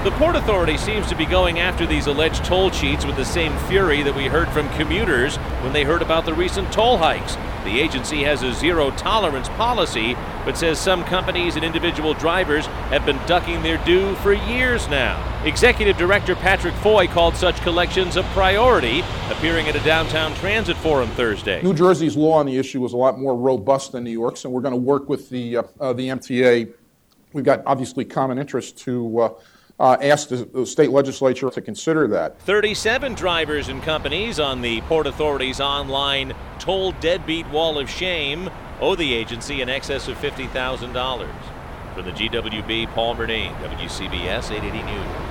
The Port Authority seems to be going after these alleged toll cheats with the same fury that we heard from commuters when they heard about the recent toll hikes. The agency has a zero-tolerance policy, but says some companies and individual drivers have been ducking their due for years now. Executive Director Patrick Foy called such collections a priority, appearing at a downtown transit forum Thursday. New Jersey's law on the issue is a lot more robust than New York's, and we're going to work with the MTA. We've got obviously common interest to ask the state legislature to consider that. 37 drivers and companies on the Port Authority's online toll deadbeat wall of shame owe the agency in excess of $50,000. For the GWB, Paul Murnane, WCBS 880 News.